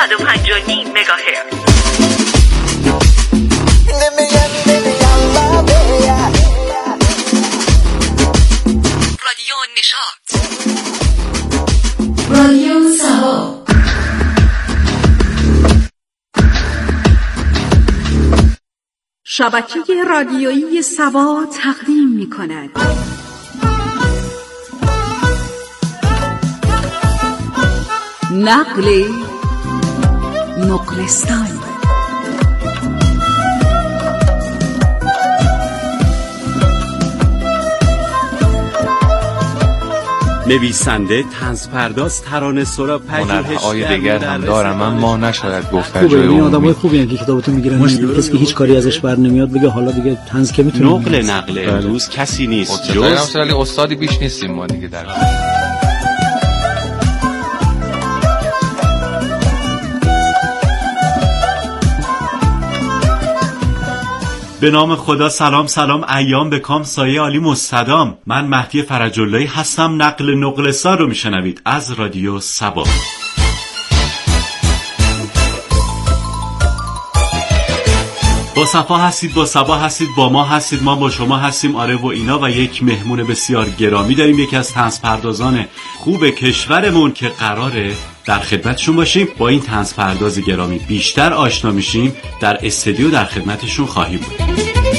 105.9 مگاهرتز. رادیو نشاط، رادیو سبا. شبکه رادیویی سبا تقدیم می‌کند نقل نقلستان. نویسنده، طنزپرداز، ترانه‌سرا، هنرهای دیگر هم دارم، اما نشاید گفت در جای عمومی. این آدمای خوبی هستن که کتابتون میگیرن، کسی که هیچ کاری ازش بر نمیاد بگه حالا دیگه طنز که میتونه. نقل امروز کسی نیست جز استادی بیش نیستیم ما دیگه در به نام خدا. سلام ایام به کام، سایه عالی مستدام. من مهدی فرج‌اللهی هستم. نقل نقلستان رو میشنوید از رادیو سبا. با صفا هستید، با صبا هستید، با ما هستید، ما با شما هستیم. آره و اینا. و یک مهمون بسیار گرامی داریم، یکی از طنزپردازان خوب کشورمون که قراره در خدمتشون باشیم. با این طنزپرداز گرامی بیشتر آشنا میشیم. در استودیو در خدمتشون خواهیم بود.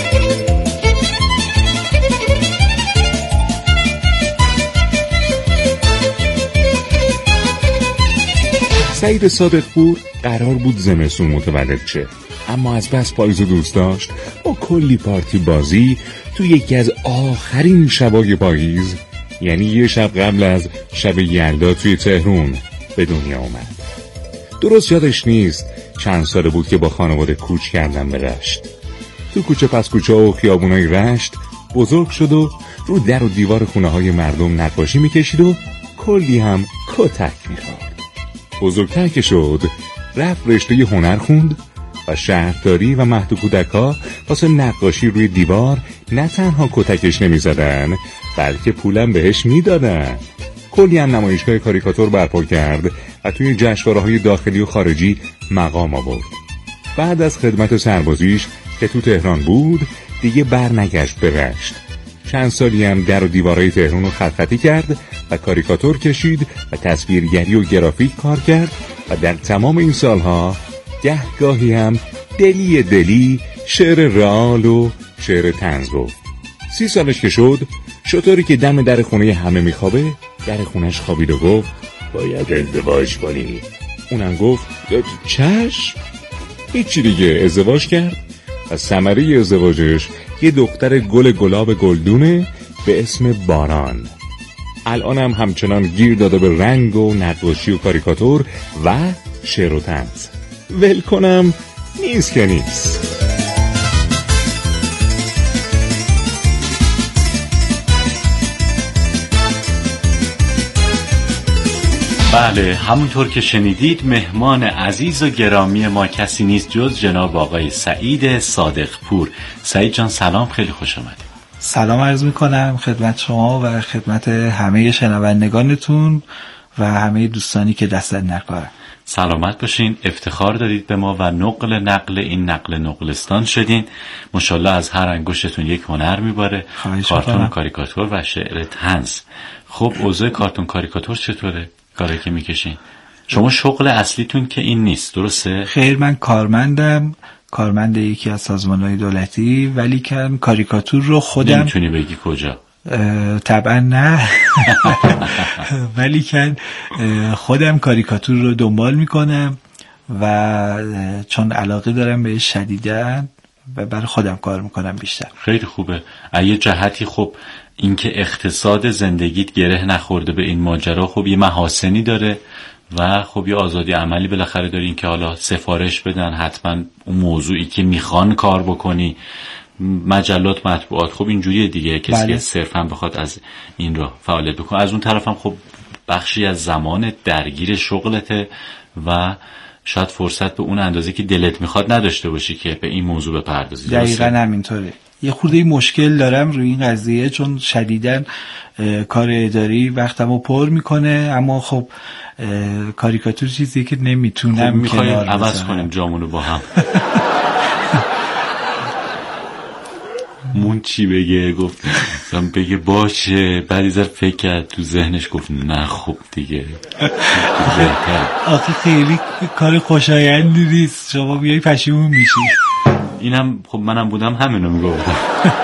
سعید صادق‌پور قرار بود زمستون متولد شه، اما از بس پاییز دوست داشت با کلی پارتی بازی تو یکی از آخرین شبای پاییز، یعنی یه شب قبل از شب یلدا توی تهران به دنیا اومد. درست یادش نیست چند ساله بود که با خانواده کوچ کردن به رشت. تو کوچه پس کوچه و خیابونای رشت بزرگ شد و رو در و دیوار خونه های مردم نقاشی میکشید و کلی هم کتک میخورد. بزرگتر که شد رفت رشته هنر خوند و شهرداری و مهد کودک‌ها واسه نقاشی روی دیوار نه تنها کتکش نمی‌زدن بلکه پولم بهش میدادن. کلی هم نمایشگاه کاریکاتور برپا کرد و توی جشنواره‌های داخلی و خارجی مقام آورد. بعد از خدمت سربازیش که تو تهران بود دیگه برنگشت به رشت. چند سالی هم در و دیوارهای تهران رو خط خطی کرد و کاریکاتور کشید و تصویرگری و گرافیک کار کرد و در تمام این سالها گاهی هم دلی شعر رئال و شعر طنز گفت. 30 سالش که شد شطوری که دم در خونه همه میخوابه در خونش خوابید و گفت باید ازدواج کنی. اونم گفت چشم. هیچی دیگه، ازدواج کرد و ثمره ازدواجش یه دختر گلاب گلدونه به اسم باران. الانم همچنان گیر داده به رنگ و نقاشی و کاریکاتور و شعر و طنز. ول کنم نیست که نیست. بله، همونطور که شنیدید مهمان عزیز و گرامی ما کسی نیست جز جناب آقای سعید صادق‌پور. سعید جان سلام، خیلی خوش آمدید. سلام عرض میکنم خدمت شما و خدمت همه شنوندگانتون و همه دوستانی که دست در کارن. سلامت باشین، افتخار دارید به ما و نقل این نقل نقلستان شدین. ماشاءالله از هر انگشتتون یک هنر میباره، کارتون کاریکاتور و شعر طنز. خب اوضاع کارتون کاریکاتور چطوره؟ کاری که میکشین شما شغل اصلیتون که این نیست، درسته؟ خیر، من کارمند یکی از سازمان‌های دولتی، ولی که کاریکاتور رو خودم نمیتونی بگی کجا؟ طبعا نه. ولی که خودم کاریکاتور رو دنبال میکنم و چون علاقه دارم بهش شدیداً و برای خودم کار میکنم بیشتر. خیلی خوبه. یه جهتی خب اینکه اقتصاد زندگیت گره نخورده به این ماجرا، خب یه محاسنی داره و خب یه آزادی عملی بالاخره داری، این که حالا سفارش بدن حتما اون موضوعی که میخوان کار بکنی، مجلات، مطبوعات، خب اینجوریه دیگه. کسی که صرفا بخواد از این راه فعالیت بکنه. از اون طرفم خب بخشی از زمان درگیر شغلته و شاید فرصت به اون اندازه که دلت میخواد نداشته باشی که به این موضوع بپردازی. دقیقاً همینطوره. یه خورده مشکل دارم روی این قضیه، چون شدیداً کار اداری وقتمو پر میکنه، اما خب کاریکاتور چیزی که نمیتونم خب میخوایم کنار عوض بذارم. کنیم جامونو با هم. مون چی بگه؟ گفت بگه باشه، بعد یه ذره فکر کرد تو ذهنش گفت نه خب دیگه آخه خیلی کار خوشایندی نیست، شما بیایی پشیمون میشی. اینم خب منم بودم همینو میگفتم.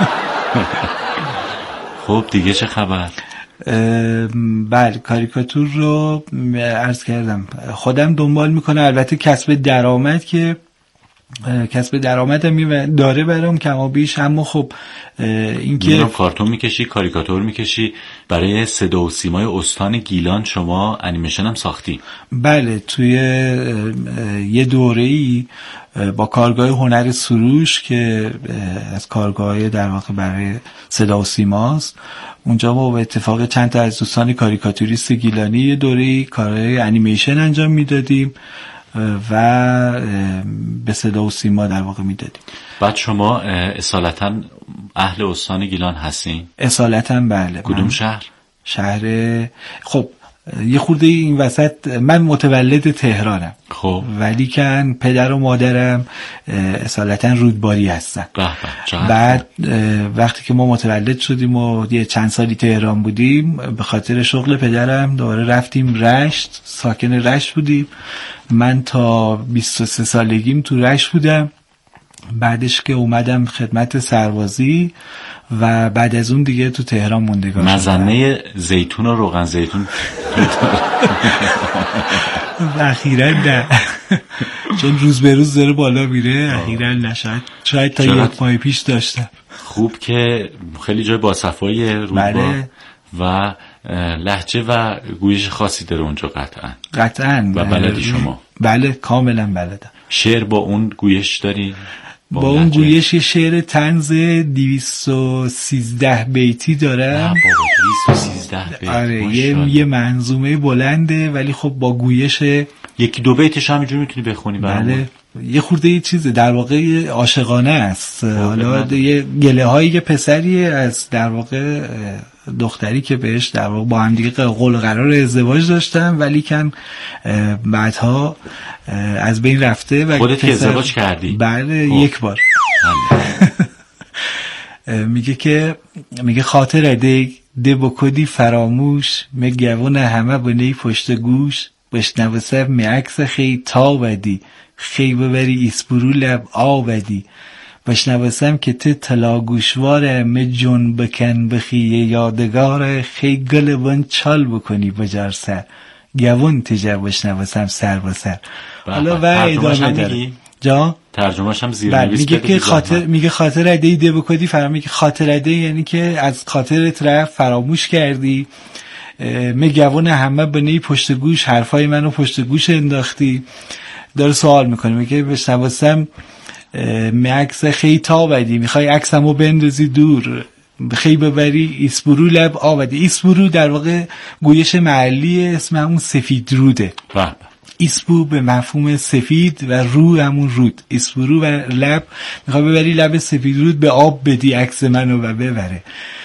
خب دیگه چه خبر؟ بله کاریکاتور رو عرض کردم خودم دنبال میکنه. البته کسب درآمد که کسب درآمدم داره برام کما بیش، اما خب این که کارتون میکشی، کاریکاتور میکشی، برای صدا و سیمای استان گیلان شما انیمیشن هم ساختی؟ بله، توی یه دوره‌ای با کارگاه هنر سروش که از کارگاه در واقع برای صدا و سیماست، اونجا ما به اتفاق چند تا از دوستان کاریکاتوریست گیلانی یه دوره‌ای کارهای انیمیشن انجام میدادیم و به صدا و سیما در واقع میدادیم. بعد شما اصالتا اهل استان گیلان هستین؟ اصالتا بله. کدوم شهر؟ شهر خب یه خورده این وسط من متولد تهرانم، خب ولی کن پدر و مادرم اصالتا رودباری هستن. بعد وقتی که ما متولد شدیم و یه چند سالی تهران بودیم، به خاطر شغل پدرم دوباره رفتیم رشت، ساکن رشت بودیم. من تا 23 سالگیم تو رشت بودم، بعدش که اومدم خدمت سربازی و بعد از اون دیگه تو تهران موندگار شدم. مزنه زیتون و روغن زیتون اخیراً نه، چون روز به روز داره بالا میره. اخیراً نه، شاید تا یک ماه پیش داشتم. خوب که خیلی جای باصفایی رودبار. بله. و لهجه و گویش خاصی داره اونجا قطعاً. و بلدی شما؟ بله کاملا بلدم. شعر با اون گویش داری؟ با اون گویش یه شعر طنز 213 بیتی داره. نه بابا 213 بیت. آره یه منظومه بلنده، ولی خب با گویش یکی دو بیتش همینجوری میتونی بخونی برامون؟ بله. یه خورده یه چیزه در واقع عاشقانه است. حالا یه گله هایی که پسری از در واقع دختری که بهش در واقع با هم دیگه قول و قرار ازدواج داشتن، ولی کن بعدها از بین رفته. و خودت که ازدواج کردی؟ بله یک بار. میگه خاطر ده بکدی فراموش، مگوون همه بنی پشت گوش، بشنوسه میعکس خی تا بدی، خی ببری ایسپرو لب آبدی، بشنوسم که ته تلا گوشواره، مجون بکن بخی یادگاره، خی گل بان چال بکنی بجار سر، گوون تجا بشنوسم سر بسر. حالا و ادامه داره. جا ترجمه‌ش هم زیرنویس میگه که خاطر ده بکدی فراموش، میگه خاطر ده یعنی که از خاطرت رفت، فراموش کردی. مگوون همه بنی پشت گوش، حرفای منو پشت گوش انداختی. داره سوال میکنه، میگه بشنوستم عکس خی تا بدی، میخوای عکسمو بندازی دور، خی ببری ایسپرو لب آبدی. ایسپرو در واقع گویش محلی، اسم همون سفید روده. ایسپو به مفهوم سفید و رو همون رود. ایسپرو و لب، میخوای ببری لب سفید رود به آب بدی عکس منو و ببره.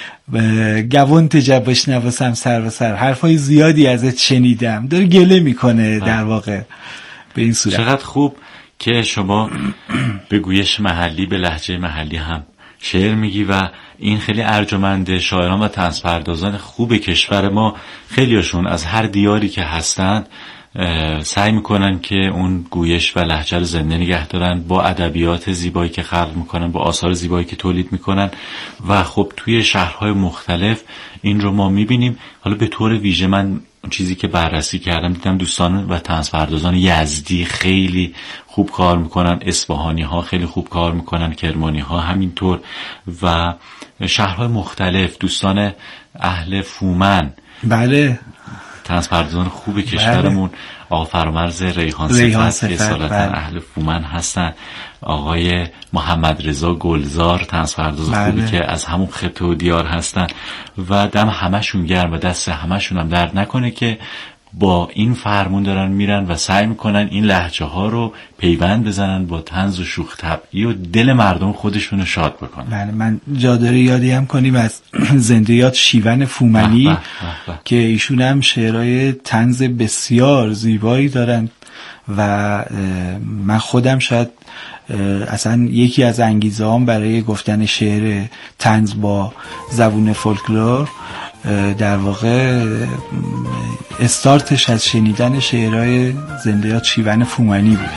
گوون تجب بشنوسم سر و سر، حرفای زیادی ازت شنیدم. داره گله میکنه در واقع به این صورت. چقدر خوب که شما به گویش محلی، به لهجه محلی هم شعر میگی و این خیلی ارجمنده. شاعران و طنزپردازان خوب کشور ما خیلیشون از هر دیاری که هستن سعی میکنن که اون گویش و لهجه رو زنده نگه دارن، با ادبیات زیبایی که خلق میکنن، با آثار زیبایی که تولید میکنن و خب توی شهرهای مختلف این رو ما میبینیم. حالا به طور ویژه من چیزی که بررسی کردم دیدم دوستان و طنزپردازان یزدی خیلی خوب کار میکنن، اصفهانی ها خیلی خوب کار میکنن، کرمانی ها همینطور و شهرهای مختلف. دوستان اهل فومن، بله، طنزپردازان خوب کشورمون، آقا فرامرز ریحان صفت که اصالتا اهل فومن هستن، آقای محمد رضا گلزار طنزپرداز خوبی که از همون خطه و دیار هستن و دم همشون گرم و دست همشون هم درد نکنه که با این فرمون دارن میرن و سعی میکنن این لهجه ها رو پیوند بزنن با طنز و شوخ طبعی و دل مردم خودشون رو شاد بکنن. بله، من جا داره یادی هم کنیم از زنده یاد شیون فومنی که ایشون هم شعرهای طنز بسیار زیبایی دارن و من خودم شاید اصلا یکی از انگیزه هم برای گفتن شعر طنز با زبون فولکلور در واقع استارتش از شنیدن شعرهای زنده یاد شیون فومنی بود.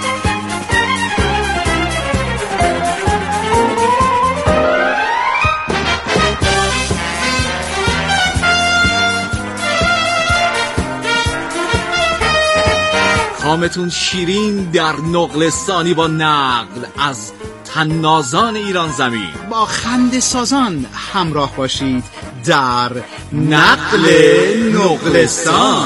کامتون شیرین در نقلستانی با نقل از طنازان ایران زمین. با خنده سازان همراه باشید در نقل نقلستان.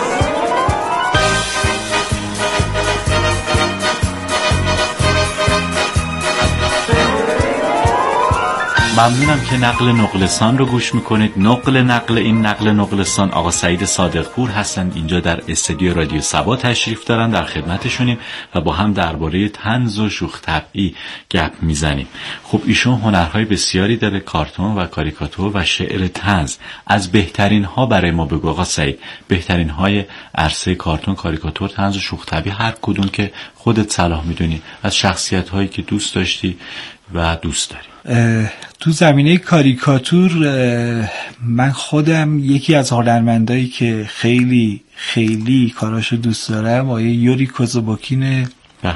ممنونم که نقل نقلستان رو گوش میکنید. نقل این نقل نقلستان آقا سعید صادقپور هستند، اینجا در استودیو رادیو سبا تشریف دارن، در خدمتشونیم و با هم درباره طنز و شوخ طبعی گپ میزنیم. خب ایشون هنرهای بسیاری داره، کارتون و کاریکاتور و شعر طنز. از بهترین ها برای ما بگو آقا سعید، بهترین های عرصه کارتون، کاریکاتور، طنز و شوخ طبعی، هر کدوم که خودت صلاح میدونی، از شخصیت هایی که دوست داشتی و دوست داری. تو زمینه کاریکاتور من خودم یکی از هنرمندایی که خیلی خیلی کاراشو دوست دارم آقای یوری کوزوبوکین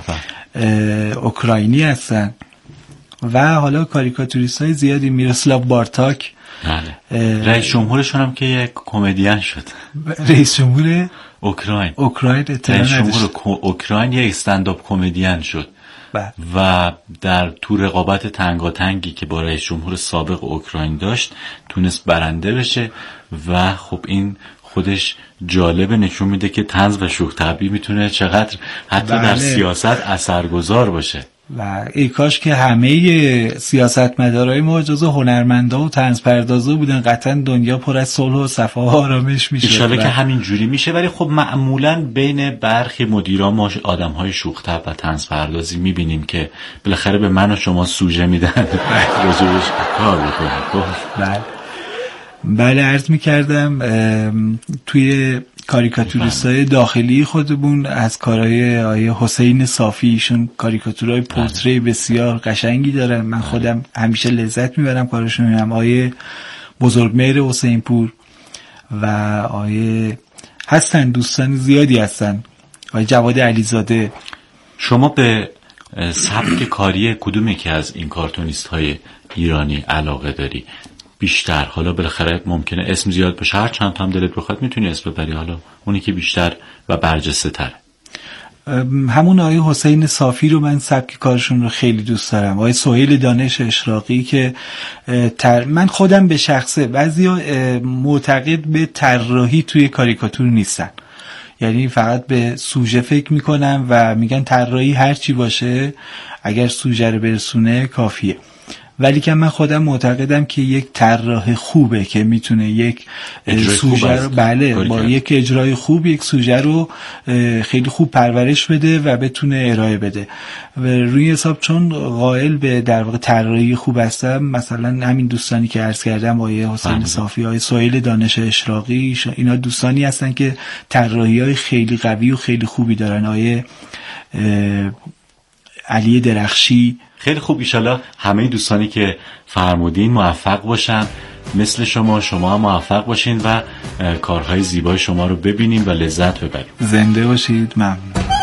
اوکراینی هستن و حالا کاریکاتوریست های زیادی، میروسلاو بارتاک. بله. رئیس جمهورشون هم که یک کمدین شد. رئیس جمهور اوکراین رئیس جمهور اوکراین یک استندآپ کمدین شد. و در تو رقابت تنگاتنگی که با رئیس جمهور سابق اوکراین داشت تونست برنده بشه و خب این خودش جالبه، نشون میده که طنز و شوخ طبعی میتونه چقدر حتی در سیاست اثرگذار باشه. و ای کاش که همه سیاستمدارای ما جزو هنرمندا و طنز پردازا بودن، قطعا دنیا پر از صلح و صفا و آرامش میشه. ان شاءالله که همین جوری میشه. ولی خب معمولا بین برخی مدیران ما آدم‌های شوخ طبع و طنز پردازی میبینیم که بالاخره به من و شما سوژه میدن راجبش کار بکنیم. بله عرض میکردم توی کاریکاتوریستای داخلی خودمون از کارهای آیه حسین صافی، ایشون کاریکاتورهای پورتری بسیار قشنگی دارن، من خودم همیشه لذت میبرم کارشون میبینم. آیه بزرگمهر حسین پور و آیه هستن، دوستان زیادی هستن، آیه جواد علیزاده. شما به سبک کاری کدومی که از این کارتونیست های ایرانی علاقه داری بیشتر؟ حالا بالاخره ممکنه اسم زیاد بشه، هر چند تا هم دلت بخواد میتونی اسم ببری، حالا اونی که بیشتر و برجسته تره. همون آقای حسین صافی رو من سبک کارشون رو خیلی دوست دارم. آقای سهیل دانش اشراقی که من خودم به شخصه، بعضیا معتقد به طراحی توی کاریکاتور نیستن، یعنی فقط به سوژه فکر میکنن و میگن طراحی هر چی باشه اگر سوژه رو برسونه کافیه. ولی که من خودم معتقدم که یک طراح خوبه که میتونه یک سوژه رو با یک اجرای خوب یک سوژه رو خیلی خوب پرورش بده و بتونه ارائه بده. و روی حساب چون قائل به در واقع طراحی خوب هستم، مثلا همین دوستانی که عرض کردم، آقای حسین صافی، آقای سهیل دانش اشراقی، اینا دوستانی هستن که طراحی‌های خیلی قوی و خیلی خوبی دارن. آقای علی درخشی. خیلی خوب، ایشالا همه دوستانی که فرمودین موفق باشن، مثل شما هم موفق باشین و کارهای زیبای شما رو ببینیم و لذت ببریم. زنده باشید. ممنون.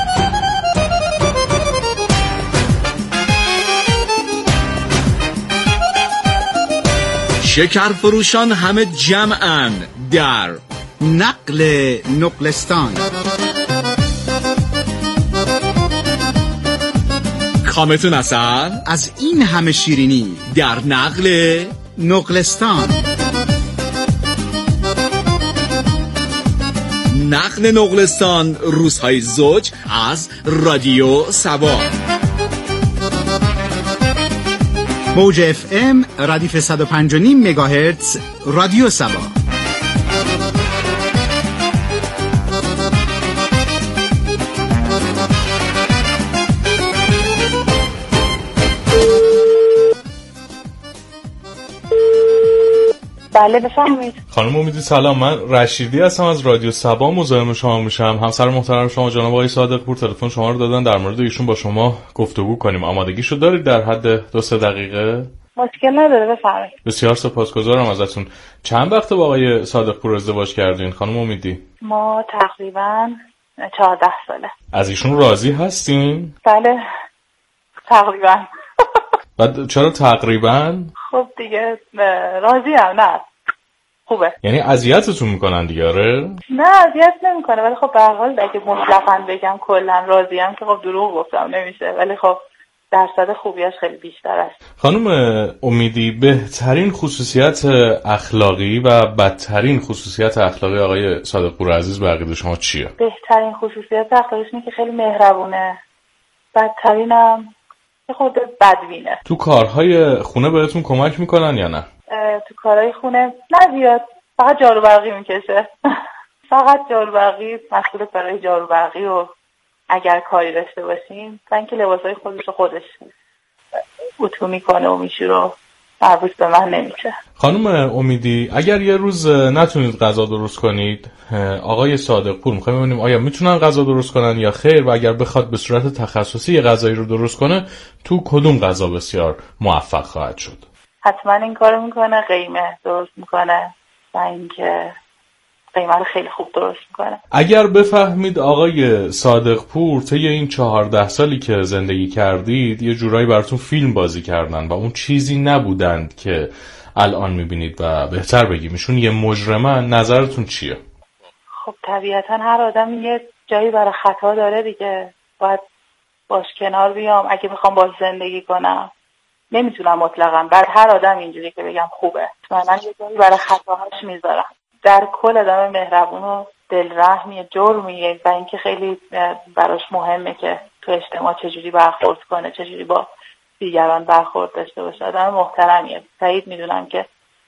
شکر فروشان همه جمعن در نقل نقلستان. کامتون اثر از این همه شیرینی در نقل نقلستان. نقل نقلستان روزهای زوج از رادیو سبا. موج FM ردیف 105.5 مگاهرتز رادیو سبا. بله بفرمایید. خانم امیدی سلام، من رشیدی هستم از رادیو صبا، مزاحم شما میشم. همسر محترم شما جناب آقای صادق پور تلفن شما رو دادن در مورد ایشون با شما گفتگو کنیم. آمادگیشو دارید در حد 2-3 دقیقه؟ مشکل نداره بفرمایید. بسیار سپاسگزارم ازتون. چند وقت با آقای صادق پور ازدواج کردین خانم امیدی؟ ما تقریبا 14 ساله. از ایشون راضی هستین؟ بله تقریبا. بعد چرا تقریبا؟ خب دیگه راضی هم نه خوبه. یعنی اذیتتون میکنن دیگه؟ آره؟ نه اذیت نمیکنه، ولی خب به هر حال اگه مطلقاً بگم کلا راضی ام که خب دروغ گفتم نمیشه، ولی خب درصد خوبیش خیلی بیشتر است. خانم امیدی، بهترین خصوصیت اخلاقی و بدترین خصوصیت اخلاقی آقای صادق پور عزیز به عقیده شما چیه؟ بهترین خصوصیت اخلاقیش اینه که خیلی مهربونه. بدترینم که خود بدبینه. تو کارهای خونه بهتون کمک میکنن یا نه؟ تو کارهای خونه نه زیاد، فقط جارو برقی میکشه. فقط جارو برقی، مسئول کارهای جارو برقی و اگر کاری داشته باشیم و اینکه لباسای خودش اتو میکنه و میشوره، مربوط به من نمیشه. خانم امیدی، اگر یه روز نتونید غذا درست کنید، آقای صادق پور میخوایم ببینیم آیا میتونن غذا درست کنن یا خیر، و اگر بخواد به صورت تخصصی یه غذایی رو درست کنه تو کدوم غذا بسیار موفق خواهد شد؟ حتما این کارو میکنه، قیمه درست میکنه و اینکه قیمه رو خیلی خوب درست میکنه. اگر بفهمید آقای صادق پور طی این 14 سالی که زندگی کردید یه جورایی براتون فیلم بازی کردن و اون چیزی نبودند که الان میبینید و بهتر بگیم ایشون یه مجرمن، نظرتون چیه؟ خب طبیعتا هر آدم یه جایی برای خطا داره دیگه، باید باش کنار بیام. اگه بخوام باش زندگی کنم نمیتونم مطلقاً بعد هر آدم اینجوری که بگم خوبه، من یه جایی برای خطاهاش میذارم. در کل آدم مهربون و دلرحمیه، جرمیه و اینکه خیلی براش مهمه که تو اجتماع چجوری برخورد کنه، چجوری با دیگران برخورد داشته باشه. آدم محترمیه. سعید میدونم که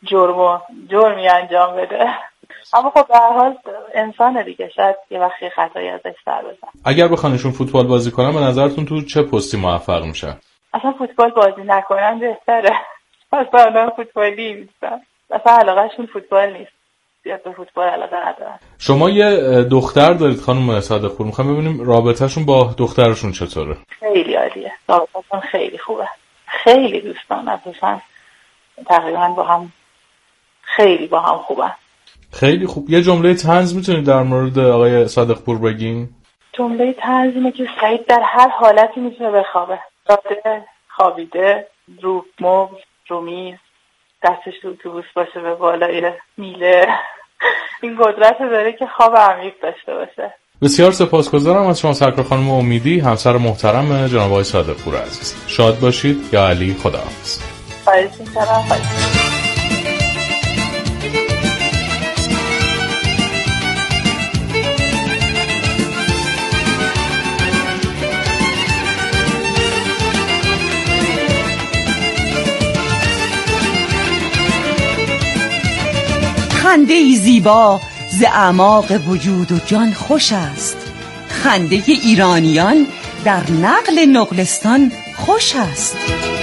جرمی انجام بده، اما خب به هر حال انسان دیگه، شاید یه وقتی خطایی ازش سر بزنه. اگر بخوانشون فوتبال بازی کنن به نظرتون تو چه پستی موفق میشن؟ اصلا فوتبال بازی نکنن بهتره. اصلا فوتبالی نیستن، اصلا علاقهشون فوتبال نیست، زیاد به فوتبال علاقه ندارن. شما یه دختر دارید خانم صادق پور، میخوام ببینیم رابطهشون با دخترشون چطوره؟ خیلی عالیه، رابطهشون خیلی خوبه، خیلی دوستان اصلا تقریبا با هم خیلی با هم خوبن. خیلی خوب. یه جمله طنز میتونید در مورد آقای صادق پور بگین؟ جمله طنز اینه که سعید در هر حالتی میتونه بخوابه، داده، خوابیده، رو مبل، رو میز، دستش تو اتوبوس باشه به بالای میله. این قدرت داره که خواب عمیق داشته باشه. بسیار سپاسگزارم از شما سرکار خانم امیدی، همسر محترم جناب آقای صادق پور عزیز. شاد باشید. یا علی، خداحافظ. خواهش می‌کنم. خنده ای زیبا ز اعماق وجود و جان خوش است. خنده ایرانیان در نقل نقلستان خوش است.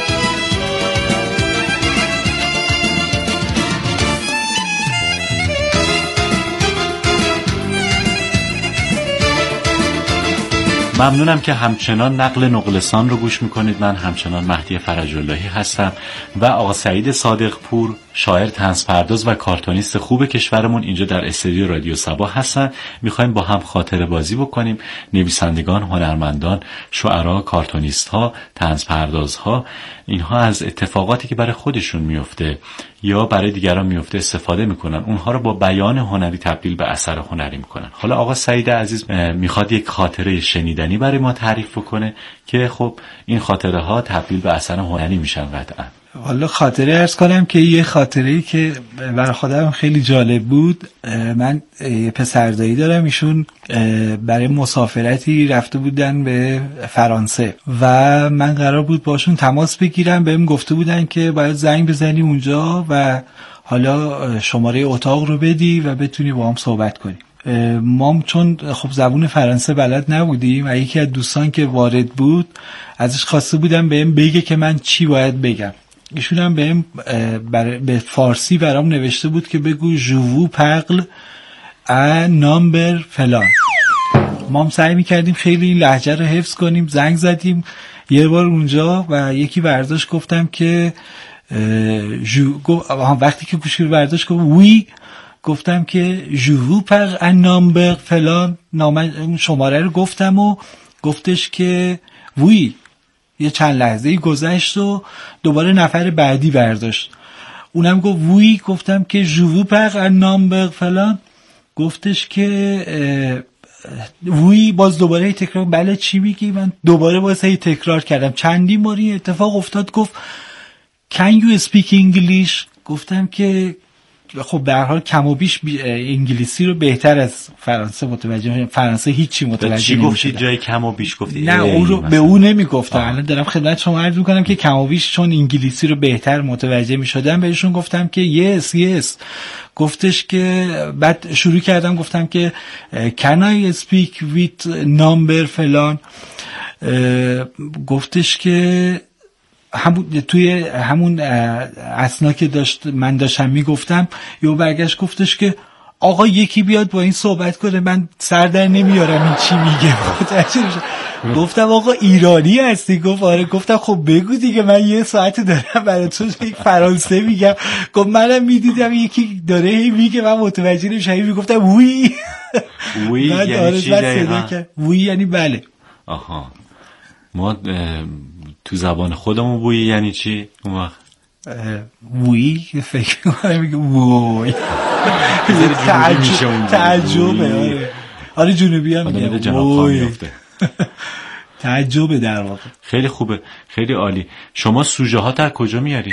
ممنونم که همچنان نقل نقلستان رو گوش میکنید. من همچنان مهدی فرج‌اللهی هستم و آقا سعید صادق پور، شاعر، طنزپرداز و کارتونیست خوب کشورمون اینجا در استودیو رادیو صبا هستن. میخوایم با هم خاطره بازی بکنیم. نویسندگان، هنرمندان، شاعرها، کارتونیست ها، طنزپرداز ها، اینها از اتفاقاتی که برای خودشون میفته یا برای دیگران میفته استفاده میکنن، اونها رو با بیان هنری تبدیل به اثر هنری میکنن. حالا آقا سعید عزیز میخواد یک خاطره شنیدنی برای ما تعریف بکنه که خب این خاطره ها تبدیل به اثر هنری میشن قطعا. حالا خاطره عرض کنم که یه خاطره‌ای که برای خودم خیلی جالب بود. من یه پسردایی دارم، ایشون برای مسافرتی رفته بودن به فرانسه و من قرار بود باشون تماس بگیرم. بهم گفته بودن که باید زنگ بزنی اونجا و حالا شماره اتاق رو بدی و بتونی با هم صحبت کنی. ما چون خب زبون فرانسه بلد نبودیم و یکی از دوستان که وارد بود ازش خواسته بودم بهم بگه که من چی باید بگم. ایشون هم به فارسی برام نوشته بود که بگو ژوو پقل ا نامبر فلان. ما هم سعی میکردیم خیلی این لهجه رو حفظ کنیم. زنگ زدیم یه بار اونجا و یکی برداشت، گفتم که وقتی که گوشی رو برداشت گفت وی، گفتم که ژوو پقل ا نامبر فلان، شماره رو گفتم و گفتش که وی. یه چند لحظه‌ای گذشت و دوباره نفر بعدی برداشت، اونم گفت وی. گفتم که ژوو پقل ا نامبر فلان، گفتش که وی. باز دوباره تکرار، بله چی میگی؟ من دوباره باز هی تکرار کردم. چندین بار این اتفاق افتاد. گفت Can you speak English؟ گفتم که خب به هر حال کم و بیش انگلیسی رو بهتر از فرانسه متوجه، فرانسه هیچی متوجه نمی‌شدم. چی گفتی جای کم و بیش گفتی؟ نه اون رو به اون نمیگفتم. الان دارم خدمت شما عرض می‌کنم که کم و بیش چون انگلیسی رو بهتر متوجه می‌شدم بهشون گفتم که yes. گفتش که بعد شروع کردم گفتم که Can I speak with number فلان. گفتش که توی همون اثنا که من داشتم میگفتم یهو برگشت گفتش که آقا یکی بیاد با این صحبت کنه، من سر در نمیارم این چی میگه. گفتم آقا ایرانی هستی؟ گفت آره. گفتم خب بگو دیگه، من یه ساعت دارم برای تو یک فرانسه میگم. گفت منم میدیدم یکی داره میگه من متوجه نمیشم. میگفتم وی. وی یعنی چی دقیقا؟ وی یعنی بله. آها. ما تو زبان خودمون وی یعنی چی اون وقت؟ وی فکر کنم میگه وی. تعجبه. آره جنوبی هم میگه وی. تعجبه در واقع. خیلی خوبه، خیلی عالی. شما سوژه ها تا کجا میاری؟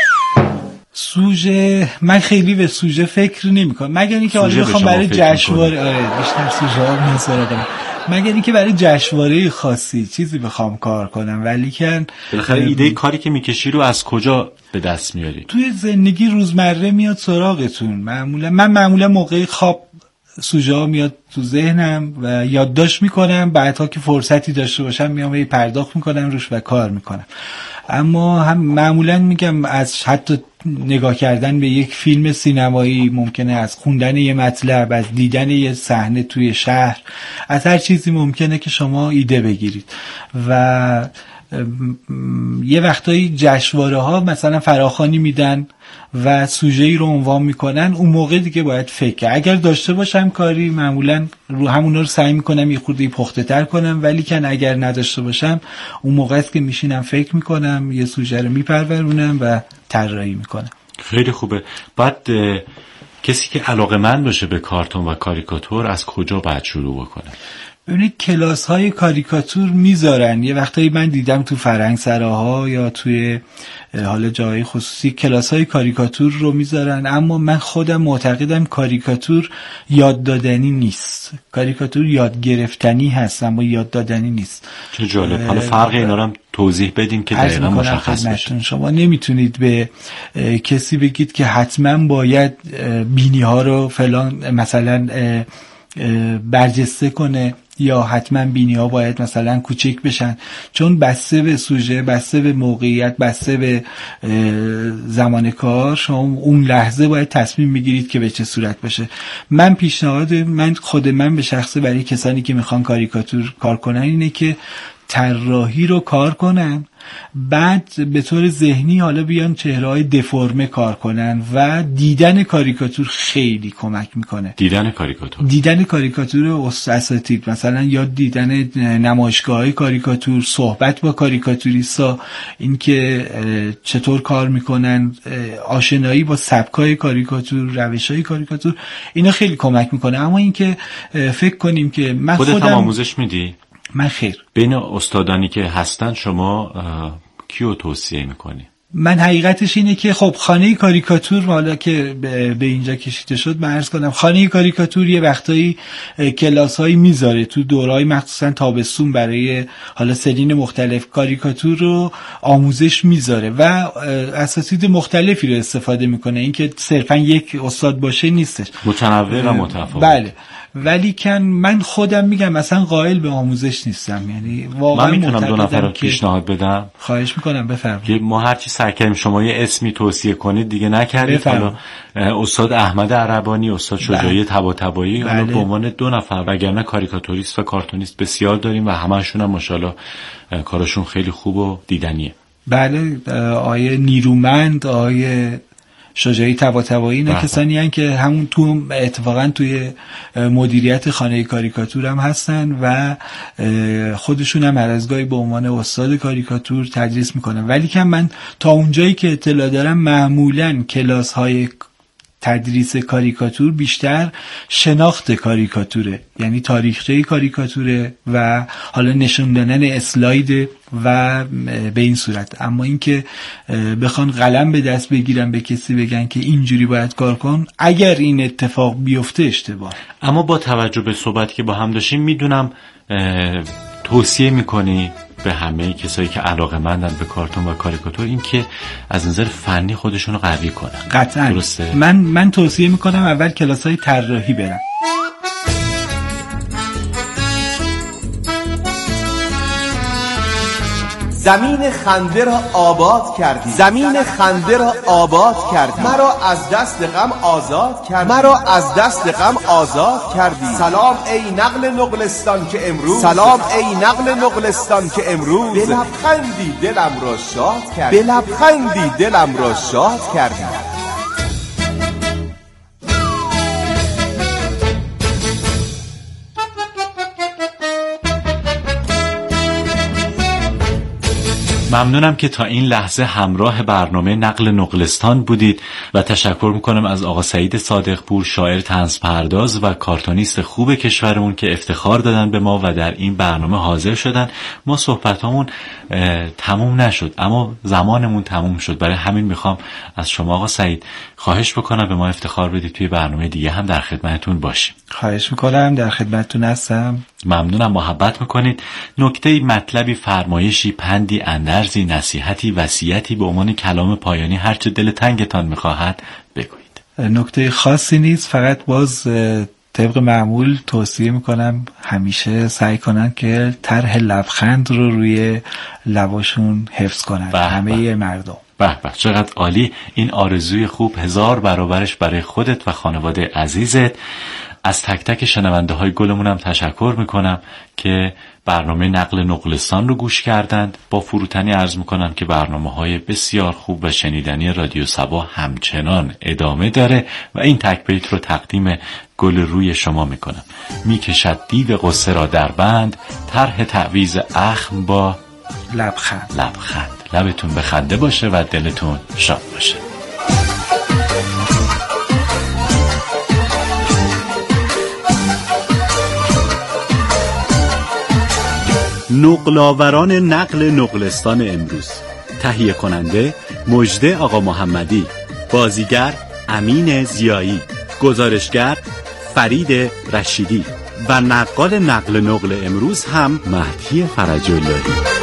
سوژه من خیلی به سوژه فکر نمی‌کنم، مگر اینکه حالا بخوام برای جشنواره بیشتر سوژه ها می‌ذارم، مگر اینکه برای جشنواره خاصی چیزی بخوام کار کنم. ولی که بالاخره ایده کاری که میکشی رو از کجا به دست میاری؟ توی زندگی روزمره میاد سراغتون. معمولا موقع خواب سوژه ها میاد تو ذهنم و یادداشت میکنم، بعدها که فرصتی داشته باشم میام پرداخت میکنم روش و کار میکنم. اما هم معمولا میگم از حتی نگاه کردن به یک فیلم سینمایی، ممکنه از خوندن یه مطلب، از دیدن یه صحنه توی شهر، از هر چیزی ممکنه که شما ایده بگیرید. و یه وقتایی جشنواره ها مثلا فراخوانی میدن و سوژه‌ای رو عنوان میکنن، اون موقع دیگه باید فکر. اگر داشته باشم کاری، معمولا رو همونا رو سعی میکنم یه خورده پخته تر کنم، ولی که اگر نداشته باشم اون موقع است که میشینم فکر میکنم، یه سوژه رو میپرورونم و طراحی میکنم. خیلی خوبه. بعد کسی که علاقه‌مند باشه به کارتون و کاریکاتور از کجا باید شروع بکنه؟ ببینید کلاس های کاریکاتور میذارن. یه وقتایی من دیدم تو فرهنگسراها یا توی حالا جای خصوصی کلاس های کاریکاتور رو میذارن، اما من خودم معتقدم کاریکاتور یاد دادنی نیست. کاریکاتور یاد گرفتنی هست اما یاد دادنی نیست. چه جالب. حالا فرق اینا رو هم توضیح بدیم که دقیقا مشخص بشه. شما نمیتونید به کسی بگید که حتما باید بینی ها رو فلان مثلا برجسته کنه یا حتما بینی ها باید مثلا کوچک بشن، چون بسته به سوژه، بسته به موقعیت، بسته به زمان کار شما اون لحظه باید تصمیم میگیرید که به چه صورت بشه. من خود من به شخصه برای کسانی که میخوان کاریکاتور کار کنن اینه که طراحی رو کار کنن، بعد به طور ذهنی حالا بیان چهره‌های دفرمه کار کنن و دیدن کاریکاتور خیلی کمک میکنه. دیدن کاریکاتور اساتید، مثلا یا دیدن نمایشگاه‌های کاریکاتور، صحبت با کاریکاتوریستا، اینکه چطور کار میکنن، آشنایی با سبکای کاریکاتور، روش‌های کاریکاتور، اینا خیلی کمک میکنه. اما اینکه فکر کنیم که من خودت هم آموزش میدی؟ من خیر. بین استادانی که هستن شما کیو توصیه میکنی؟ من حقیقتش اینه که خب خانه کاریکاتور، حالا که به اینجا کشیده شد من عرض کنم، خانه کاریکاتور یه وقتایی کلاس‌هایی میذاره تو دوره‌های مخصوصا تابستون برای حالا سنین مختلف کاریکاتور رو آموزش میذاره و اساتید مختلفی رو استفاده میکنه. این که صرفا یک استاد باشه نیستش، متنوع و متفاوت. بله. ولی کن من خودم میگم مثلا قائل به آموزش نیستم، یعنی واقعا من میتونم 2 نفر رو پیشنهاد بدم؟ خواهش میکنم بفرمایید. ما هرچی سعی کردیم شما یه اسمی توصیه کنید دیگه نکردید. حالا استاد احمد عربانی، استاد شجاعی طباطبایی، حالا به عنوان 2 نفر، وگرنه کاریکاتوریست و کارتونیست بسیار داریم و همه‌شون هم ماشاءالله کارشون خیلی خوب و دیدنیه. بله، آیه نیرومند، آیه شجاعی طباطبایی، اینا کسانی هستن که همون تو اتفاقا توی مدیریت خانه کاریکاتور هم هستن و خودشون هم هر از گاهی به عنوان استاد کاریکاتور تدریس میکنن. ولی که من تا اونجایی که اطلاع دارم معمولاً کلاس های تدریس کاریکاتور بیشتر شناخت کاریکاتوره، یعنی تاریخچه کاریکاتوره و حالا نشون دادن اسلاید و به این صورت. اما اینکه بخوان قلم به دست بگیرن به کسی بگن که اینجوری باید کار کن، اگر این اتفاق بیفته اشتباه. اما با توجه به صحبتی که با هم داشتیم میدونم توصیه میکنی به همه کسایی که علاقه‌مندن به کارتون و کاریکاتور این که از نظر فنی خودشونو قوی کنن. قطعاً. درسته؟ من توصیه میکنم اول کلاس‌های طراحی برن. زمین خنده را آباد کردی، زمین خنده را آباد کردی، مرا از دست غم آزاد کردی، مرا از دست غم آزاد کردی. سلام ای نقل نقلستان که امروز، سلام ای نقل نقلستان که امروز به لبخندی دلم را شاد کردی، به لبخندی دلم را شاد کردی. ممنونم که تا این لحظه همراه برنامه نقل نقلستان بودید و تشکر میکنم از آقا سعید صادقپور، شاعر طنز پرداز و کارتونیست خوب کشورمون که افتخار دادن به ما و در این برنامه حاضر شدن. ما صحبتامون تموم نشد اما زمانمون تموم شد، برای همین میخوام از شما آقا سعید خواهش بکنم به ما افتخار بدید توی برنامه دیگه هم در خدمتتون باشیم. خواهش میکنم، در خدمتتون هستم. ممنونم، محبت میکنید. نکته، مطلبی، فرمایشی، پندی، اندرزی، نصیحتی، وصیتی به عنوان کلام پایانی هرچه دل تنگتان میخواهد بگویید. نکته خاصی نیست، فقط باز طبق معمول توصیه میکنم همیشه سعی کنن که طرح لبخند رو روی لباشون حفظ کنن، همه مردم. به به، چقدر عالی. این آرزوی خوب 1000 برابرش برای خودت و خانواده عزیزت. از تک تک شنونده های گلمون هم تشکر میکنم که برنامه نقل نقلستان رو گوش کردند. با فروتنی عرض میکنم که برنامه های بسیار خوب و شنیدنی رادیو صبا همچنان ادامه داره و این تک بیت رو تقدیم گل روی شما میکنم. میکشد دیو قصه را در بند، طرح تعویض اخم با لبخند. لبخند. لبتون به خنده باشه و دلتون شاد باشه. نقل‌آوران نقل نقلستان امروز. تهیه کننده مژده آقا محمدی، بازیگر امین ضیایی، گزارشگر فرید رشیدی و نقال نقل نقل امروز هم مهدی فرج اللهی.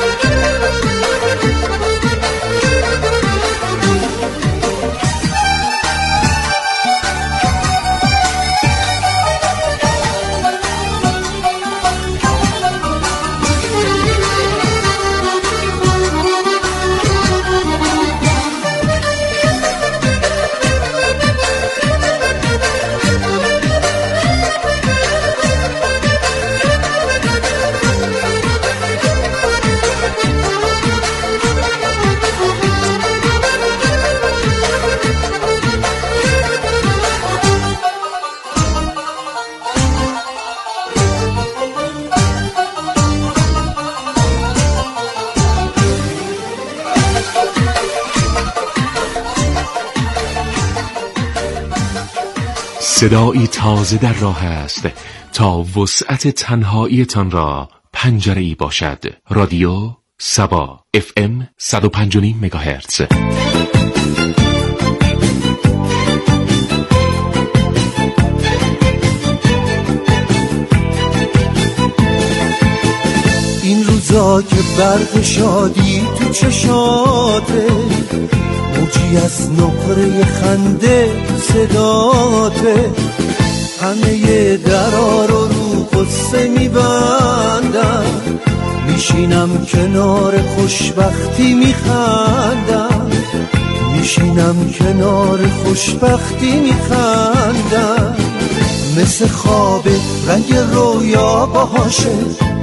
صدایی تازه در راه است تا وسعت تنهاییتان را پنجره‌ای باشد. رادیو صبا FM 105.9 مگاهرتز. این روزا که برق شادی تو چشاته، موجی از نقره خنده صداته، همه درا رو قصه میبندم، میشینم کنار خوشبختی میخندم، میشینم کنار خوشبختی میخندم. مثل خواب رنگ رویا باشه